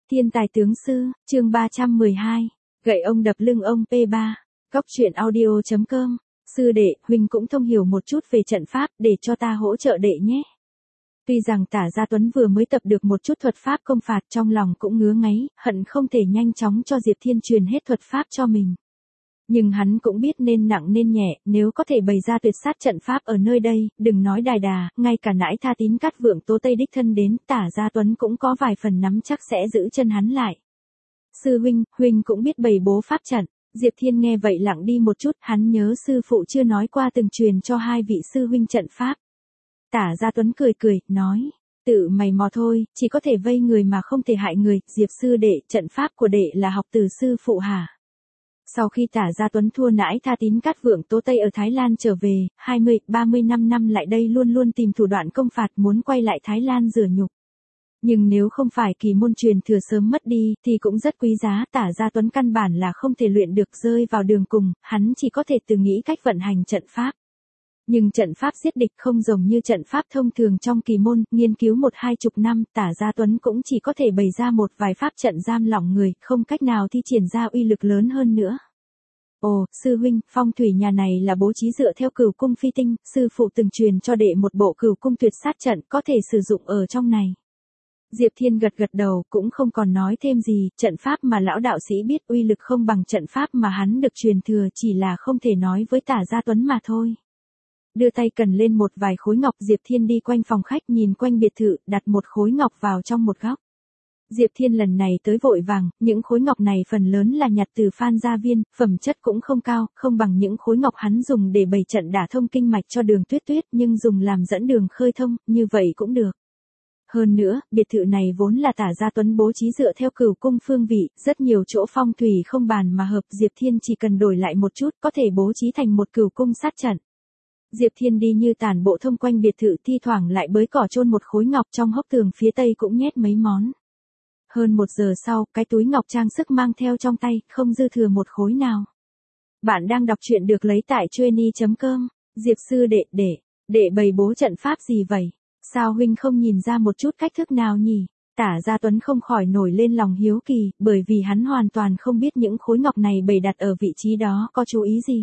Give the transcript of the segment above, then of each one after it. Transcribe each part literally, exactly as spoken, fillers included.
Thiên tài tướng sư, chương ba trăm mười hai, gậy ông đập lưng ông pê ba, Cóc truyện audio chấm com, sư đệ, huynh cũng thông hiểu một chút về trận pháp, để cho ta hỗ trợ đệ nhé. Tuy rằng Tả Gia Tuấn vừa mới tập được một chút thuật pháp công phạt, trong lòng cũng ngứa ngáy, hận không thể nhanh chóng cho Diệp Thiên truyền hết thuật pháp cho mình. Nhưng hắn cũng biết nên nặng nên nhẹ, nếu có thể bày ra tuyệt sát trận pháp ở nơi đây, đừng nói đài đà, ngay cả nãi Tha Tín Cát Vượng Tố Tây đích thân đến, Tả Gia Tuấn cũng có vài phần nắm chắc sẽ giữ chân hắn lại. Sư huynh, huynh cũng biết bày bố pháp trận. Diệp Thiên nghe vậy lặng đi một chút, hắn nhớ sư phụ chưa nói qua từng truyền cho hai vị sư huynh trận pháp. Tả Gia Tuấn cười cười, nói, tự mày mò thôi, chỉ có thể vây người mà không thể hại người. Diệp sư đệ, trận pháp của đệ là học từ sư phụ hả? Sau khi Tả Gia Tuấn thua nãi Tha Tín Cát Vượng Tố Tây ở Thái Lan trở về, hai mươi, ba mươi năm năm lại đây luôn luôn tìm thủ đoạn công phạt muốn quay lại Thái Lan rửa nhục. Nhưng nếu không phải kỳ môn truyền thừa sớm mất đi, thì cũng rất quý giá. Tả Gia Tuấn căn bản là không thể luyện được, rơi vào đường cùng, hắn chỉ có thể tự nghĩ cách vận hành trận pháp. Nhưng trận pháp giết địch không giống như trận pháp thông thường trong kỳ môn, nghiên cứu một hai chục năm, Tả Gia Tuấn cũng chỉ có thể bày ra một vài pháp trận giam lỏng người, không cách nào thi triển ra uy lực lớn hơn nữa. Ồ, sư huynh, phong thủy nhà này là bố trí dựa theo cửu cung phi tinh, sư phụ từng truyền cho đệ một bộ cửu cung tuyệt sát trận, có thể sử dụng ở trong này. Diệp Thiên gật gật đầu, cũng không còn nói thêm gì, trận pháp mà lão đạo sĩ biết uy lực không bằng trận pháp mà hắn được truyền thừa, chỉ là không thể nói với Tả Gia Tuấn mà thôi. Đưa tay cần lên một vài khối ngọc, Diệp Thiên đi quanh phòng khách nhìn quanh biệt thự, đặt một khối ngọc vào trong một góc. Diệp Thiên lần này tới vội vàng, những khối ngọc này phần lớn là nhặt từ Phan Gia Viên, phẩm chất cũng không cao, không bằng những khối ngọc hắn dùng để bày trận đả thông kinh mạch cho Đường Tuyết Tuyết, nhưng dùng làm dẫn đường khơi thông, như vậy cũng được. Hơn nữa, biệt thự này vốn là Tả Gia Tuấn bố trí dựa theo cửu cung phương vị, rất nhiều chỗ phong thủy không bàn mà hợp, Diệp Thiên chỉ cần đổi lại một chút có thể bố trí thành một cửu cung sát trận. Diệp Thiên đi như tản bộ thông quanh biệt thự, thi thoảng lại bới cỏ chôn một khối ngọc, trong hốc tường phía tây cũng nhét mấy món. Hơn một giờ sau, cái túi ngọc trang sức mang theo trong tay, không dư thừa một khối nào. Bạn đang đọc truyện được lấy tại chueny chấm com. Diệp sư đệ, để, để bày bố trận pháp gì vậy? Sao huynh không nhìn ra một chút cách thức nào nhỉ? Tả Gia Tuấn không khỏi nổi lên lòng hiếu kỳ, bởi vì hắn hoàn toàn không biết những khối ngọc này bày đặt ở vị trí đó có chú ý gì.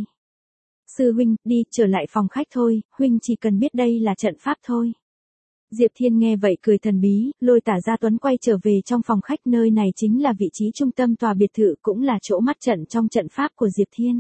Sư huynh, đi, trở lại phòng khách thôi, huynh chỉ cần biết đây là trận pháp thôi. Diệp Thiên nghe vậy cười thần bí, lôi Tả Gia Tuấn quay trở về trong phòng khách, nơi này chính là vị trí trung tâm tòa biệt thự, cũng là chỗ mắt trận trong trận pháp của Diệp Thiên.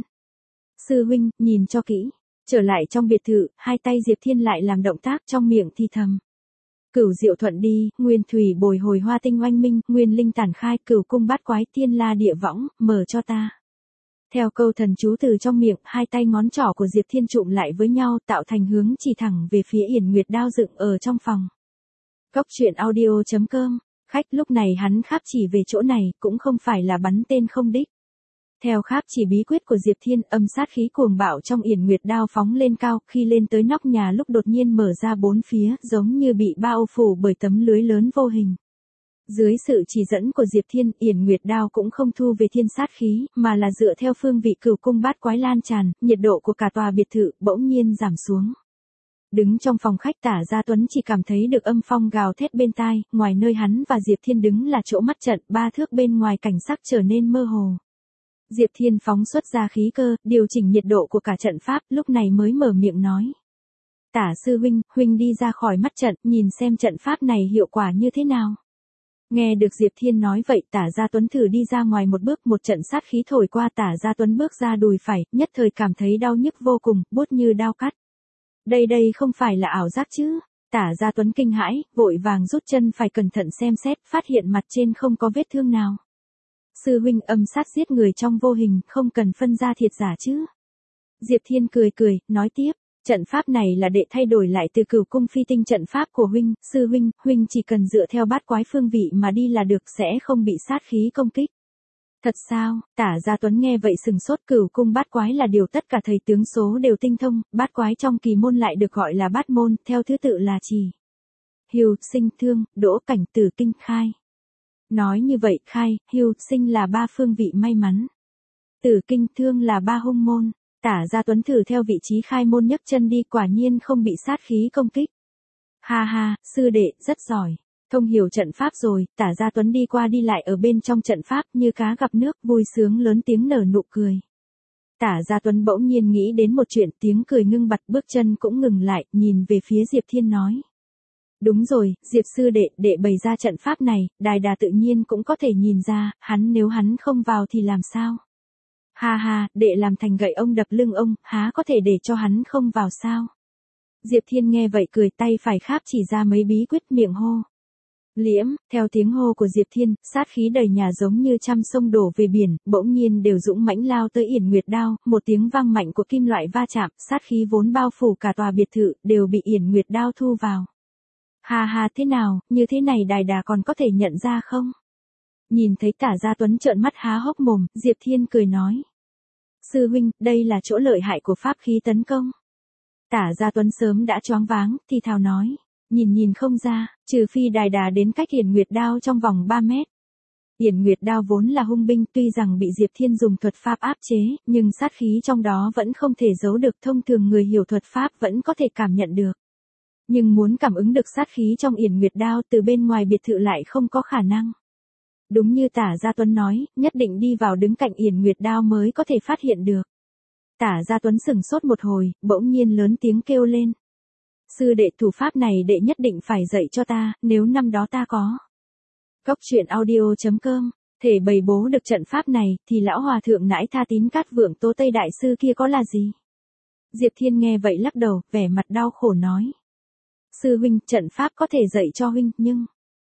Sư huynh, nhìn cho kỹ. Trở lại trong biệt thự, hai tay Diệp Thiên lại làm động tác, trong miệng thì thầm. Cửu diệu thuận đi, nguyên thủy bồi hồi hoa tinh oanh minh, nguyên linh tản khai, cửu cung bát quái, thiên la địa võng, mở cho ta. Theo câu thần chú từ trong miệng, hai tay ngón trỏ của Diệp Thiên trụm lại với nhau, tạo thành hướng chỉ thẳng về phía Yển Nguyệt đao dựng ở trong phòng. Cóc truyện audio chấm com, khách lúc này hắn kháp chỉ về chỗ này, cũng không phải là bắn tên không đích. Theo kháp chỉ bí quyết của Diệp Thiên, âm sát khí cuồng bạo trong Yển Nguyệt đao phóng lên cao, khi lên tới nóc nhà lúc đột nhiên mở ra bốn phía, giống như bị bao phủ bởi tấm lưới lớn vô hình. Dưới sự chỉ dẫn của Diệp Thiên, Yển Nguyệt đao cũng không thu về thiên sát khí, mà là dựa theo phương vị cửu cung bát quái lan tràn, nhiệt độ của cả tòa biệt thự bỗng nhiên giảm xuống. Đứng trong phòng khách, Tả Gia Tuấn chỉ cảm thấy được âm phong gào thét bên tai, ngoài nơi hắn và Diệp Thiên đứng là chỗ mắt trận, ba thước bên ngoài cảnh sắc trở nên mơ hồ. Diệp Thiên phóng xuất ra khí cơ, điều chỉnh nhiệt độ của cả trận pháp, lúc này mới mở miệng nói. Tả sư huynh, huynh đi ra khỏi mắt trận, nhìn xem trận pháp này hiệu quả như thế nào. Nghe được Diệp Thiên nói vậy, Tả Gia Tuấn thử đi ra ngoài một bước, một trận sát khí thổi qua, Tả Gia Tuấn bước ra đùi phải, nhất thời cảm thấy đau nhức vô cùng, buốt như đao cắt. Đây đây không phải là ảo giác chứ? Tả Gia Tuấn kinh hãi, vội vàng rút chân phải cẩn thận xem xét, phát hiện mặt trên không có vết thương nào. Sư huynh, âm sát giết người trong vô hình, không cần phân ra thiệt giả chứ? Diệp Thiên cười cười, nói tiếp. Trận pháp này là đệ thay đổi lại từ cửu cung phi tinh trận pháp của huynh, sư huynh, huynh chỉ cần dựa theo bát quái phương vị mà đi là được, sẽ không bị sát khí công kích. Thật sao? Tả Gia Tuấn nghe vậy sừng sốt, cửu cung bát quái là điều tất cả thầy tướng số đều tinh thông, bát quái trong kỳ môn lại được gọi là bát môn, theo thứ tự là trì, hưu, sinh, thương, đỗ, cảnh, tử, kinh, khai. Nói như vậy, khai, hưu, sinh là ba phương vị may mắn. Tử, kinh, thương là ba hung môn. Tả Gia Tuấn thử theo vị trí khai môn nhấc chân đi, quả nhiên không bị sát khí công kích. Ha ha, sư đệ, rất giỏi. Thông hiểu trận pháp rồi, Tả Gia Tuấn đi qua đi lại ở bên trong trận pháp như cá gặp nước, vui sướng lớn tiếng nở nụ cười. Tả Gia Tuấn bỗng nhiên nghĩ đến một chuyện, tiếng cười ngưng bặt, bước chân cũng ngừng lại, nhìn về phía Diệp Thiên nói. Đúng rồi, Diệp sư đệ, đệ bày ra trận pháp này, Đài Đà tự nhiên cũng có thể nhìn ra, hắn nếu hắn không vào thì làm sao? Ha ha, đệ làm thành gậy ông đập lưng ông, há có thể để cho hắn không vào sao? Diệp Thiên nghe vậy cười, tay phải kháp chỉ ra mấy bí quyết, miệng hô. Liễm, theo tiếng hô của Diệp Thiên, sát khí đầy nhà giống như trăm sông đổ về biển, bỗng nhiên đều dũng mãnh lao tới Yển Nguyệt Đao, một tiếng vang mạnh của kim loại va chạm, sát khí vốn bao phủ cả tòa biệt thự, đều bị Yển Nguyệt Đao thu vào. Ha ha, thế nào, như thế này Đài Đà còn có thể nhận ra không? Nhìn thấy Tả Gia Tuấn trợn mắt há hốc mồm, Diệp Thiên cười nói. Sư huynh, đây là chỗ lợi hại của pháp khí tấn công. Tả Gia Tuấn sớm đã choáng váng, thì thào nói. Nhìn nhìn không ra, trừ phi Đài Đà đến cách Yển Nguyệt Đao trong vòng ba mét. Yển Nguyệt Đao vốn là hung binh, tuy rằng bị Diệp Thiên dùng thuật pháp áp chế, nhưng sát khí trong đó vẫn không thể giấu được, thông thường người hiểu thuật pháp vẫn có thể cảm nhận được. Nhưng muốn cảm ứng được sát khí trong Yển Nguyệt Đao từ bên ngoài biệt thự lại không có khả năng. Đúng như Tả Gia Tuấn nói, nhất định đi vào đứng cạnh Yển Nguyệt Đao mới có thể phát hiện được. Tả Gia Tuấn sửng sốt một hồi, bỗng nhiên lớn tiếng kêu lên. Sư đệ, thủ pháp này đệ nhất định phải dạy cho ta, nếu năm đó ta có. Cốc truyện audio chấm com, thể bày bố được trận pháp này, thì lão hòa thượng nãi Tha Tín Cát Vượng Tố Tây Đại Sư kia có là gì? Diệp Thiên nghe vậy lắc đầu, vẻ mặt đau khổ nói. Sư huynh, trận pháp có thể dạy cho huynh, nhưng...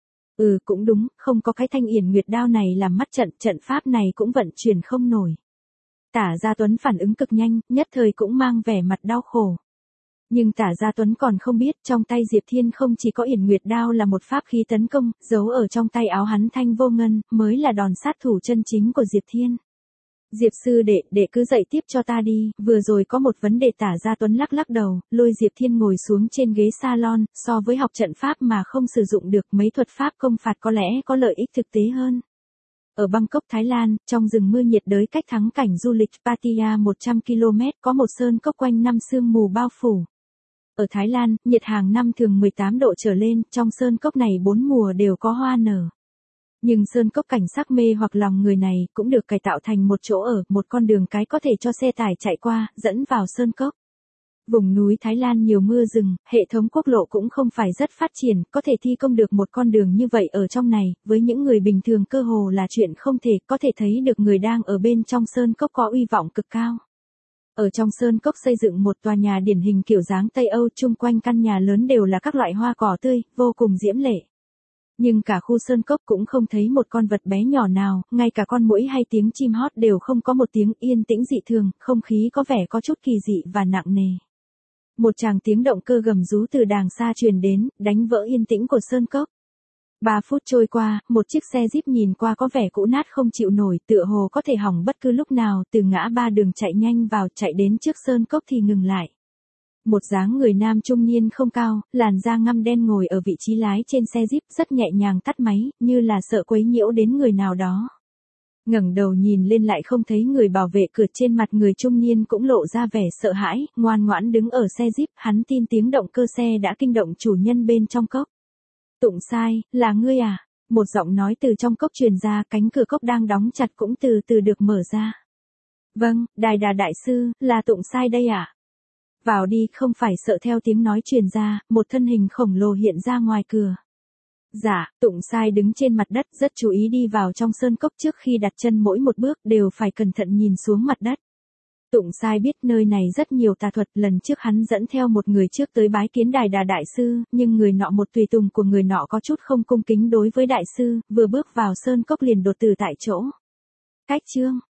Ừ, cũng đúng, không có cái thanh Yển Nguyệt Đao này làm mắt trận, trận pháp này cũng vận chuyển không nổi. Tả Gia Tuấn phản ứng cực nhanh, nhất thời cũng mang vẻ mặt đau khổ. Nhưng Tả Gia Tuấn còn không biết, trong tay Diệp Thiên không chỉ có Yển Nguyệt Đao là một pháp khí tấn công, giấu ở trong tay áo hắn thanh vô ngân, mới là đòn sát thủ chân chính của Diệp Thiên. Diệp sư đệ, đệ cứ dạy tiếp cho ta đi, vừa rồi có một vấn đề. Tả Gia Tuấn lắc lắc đầu, lôi Diệp Thiên ngồi xuống trên ghế salon, so với học trận pháp mà không sử dụng được mấy thuật pháp công phạt có lẽ có lợi ích thực tế hơn. Ở Bangkok, Thái Lan, trong rừng mưa nhiệt đới cách thắng cảnh du lịch Pattaya một trăm ki lô mét có một sơn cốc quanh năm sương mù bao phủ. Ở Thái Lan, nhiệt hàng năm thường mười tám độ trở lên, trong sơn cốc này bốn mùa đều có hoa nở. Nhưng sơn cốc cảnh sắc mê hoặc lòng người này cũng được cải tạo thành một chỗ ở, một con đường cái có thể cho xe tải chạy qua, dẫn vào sơn cốc. Vùng núi Thái Lan nhiều mưa rừng, hệ thống quốc lộ cũng không phải rất phát triển, có thể thi công được một con đường như vậy ở trong này, với những người bình thường cơ hồ là chuyện không thể, có thể thấy được người đang ở bên trong sơn cốc có uy vọng cực cao. Ở trong sơn cốc xây dựng một tòa nhà điển hình kiểu dáng Tây Âu, chung quanh căn nhà lớn đều là các loại hoa cỏ tươi, vô cùng diễm lệ. Nhưng cả khu sơn cốc cũng không thấy một con vật bé nhỏ nào, ngay cả con muỗi hay tiếng chim hót đều không có một tiếng, yên tĩnh dị thường, không khí có vẻ có chút kỳ dị và nặng nề. Một tràng tiếng động cơ gầm rú từ đàng xa truyền đến, đánh vỡ yên tĩnh của sơn cốc. Ba phút trôi qua, một chiếc xe Jeep nhìn qua có vẻ cũ nát không chịu nổi, tựa hồ có thể hỏng bất cứ lúc nào, từ ngã ba đường chạy nhanh vào, chạy đến trước sơn cốc thì ngừng lại. Một dáng người nam trung niên không cao, làn da ngăm đen ngồi ở vị trí lái trên xe Jeep, rất nhẹ nhàng tắt máy, như là sợ quấy nhiễu đến người nào đó. Ngẩng đầu nhìn lên lại không thấy người bảo vệ cửa, trên mặt người trung niên cũng lộ ra vẻ sợ hãi, ngoan ngoãn đứng ở xe Jeep, hắn tin tiếng động cơ xe đã kinh động chủ nhân bên trong cốc. Tụng Sai, là ngươi à? Một giọng nói từ trong cốc truyền ra, cánh cửa cốc đang đóng chặt cũng từ từ được mở ra. Vâng, Đài Đà đại sư, là Tụng Sai đây à? Vào đi, không phải sợ. Theo tiếng nói truyền ra, một thân hình khổng lồ hiện ra ngoài cửa. Dạ, Tụng Sai đứng trên mặt đất, rất chú ý đi vào trong sơn cốc, trước khi đặt chân mỗi một bước đều phải cẩn thận nhìn xuống mặt đất. Tụng Sai biết nơi này rất nhiều tà thuật, lần trước hắn dẫn theo một người trước tới bái kiến Đài Đà đại sư, nhưng người nọ một tùy tùng của người nọ có chút không cung kính đối với đại sư, vừa bước vào sơn cốc liền đột tử tại chỗ. Cách chương